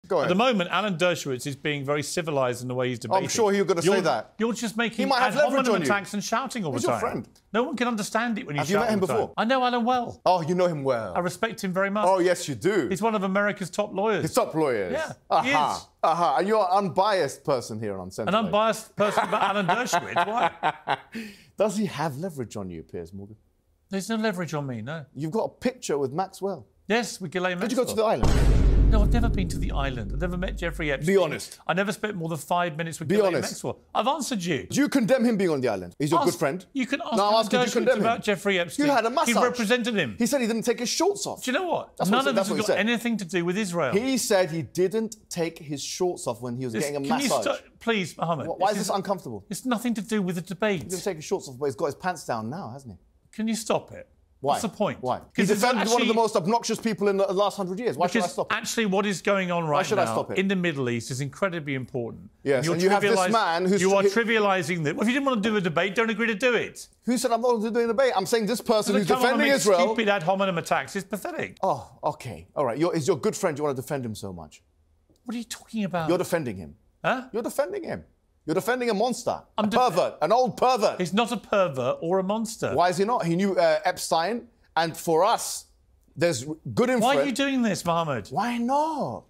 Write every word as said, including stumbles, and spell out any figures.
Go At ahead. the moment, Alan Dershowitz is being very civilised in the way he's debating. I'm sure you're going to say that. You're just making He might have ad leverage hominem on you. attacks and shouting all He's the your time. friend. No one can understand it when you Have you shout met him all the time. before? I know Alan well. Oh, you know him well. I respect him very much. Oh, yes, you do. He's one of America's top lawyers. His top lawyers. Yeah, Aha. he is. Aha. And you're an unbiased person here on Central. An unbiased person about Alan Dershowitz. Why? Does he have leverage on you, Piers Morgan? There's no leverage on me, no. You've got a picture with Maxwell. Yes, with Ghislaine Did you Maxwell. go to the island? No, I've never been to the island. I've never met Jeffrey Epstein. Be honest. I never spent more than five minutes with Be Ghislaine honest. Maxwell. I've answered you. Do you condemn him being on the island? He's your Ask- good friend. You can ask No, I'm Alan asking, do you Dershowitz condemn him? about Jeffrey Epstein. You had a massage. He represented him. He said he didn't take his shorts off. Do you know what? That's what None he of said- this that's what has he got said. anything to do with Israel. He said he didn't take his shorts off when he was This- getting a can you massage. stop, please, Mohammed? Why why is this uncomfortable? It's nothing to do with the He debate. didn't take his shorts off, but he's got his pants down now, hasn't he? Can you stop it? Why? What's the point? Why? He 'Cause it's defended one of actually- the most obnoxious people in the last hundred years. Why should I Because stop it? actually what is going on right should I now stop it? in the Middle East is incredibly important. Yes, You're and you have this trivialis- man who's- You are he- trivialising this. Well, if you didn't want to do a debate, don't agree to do it. Who said I'm not going to do a debate? I'm saying this person who's Come on and defending make Israel. stupid ad hominem attacks is pathetic. Oh, okay. All right. You're, he's your good friend. You want to defend him so much. What are you talking about? You're defending him. Huh? You're defending him. You're defending a monster. I'm a def- pervert. An old pervert. He's not a pervert or a monster. Why is he not? He knew uh, Epstein. And for us, there's good inference. Why are you doing this, Mohammed? Why not?